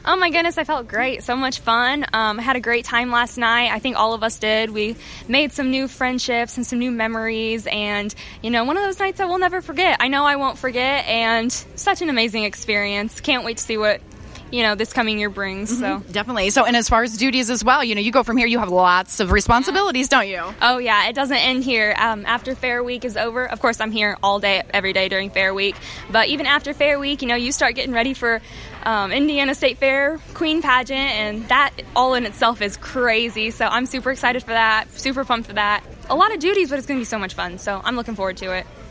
Oh my goodness, I felt great. So much fun. I had a great time last night. I think all of us did. We made some new friendships and some new memories, and one of those nights I will never forget. I know I won't forget, and such an amazing experience. Can't wait to see what this coming year brings. So Definitely. So, and as far as duties as well, you go from here, you have lots of responsibilities, don't you? Oh yeah, it doesn't end here. After Fair Week is over, of course I'm here all day, every day during Fair Week, but even after Fair Week, you start getting ready for Indiana State Fair Queen Pageant, and that all in itself is crazy. So I'm super excited for that, super pumped for that. A lot of duties, but it's going to be so much fun. So I'm looking forward to it.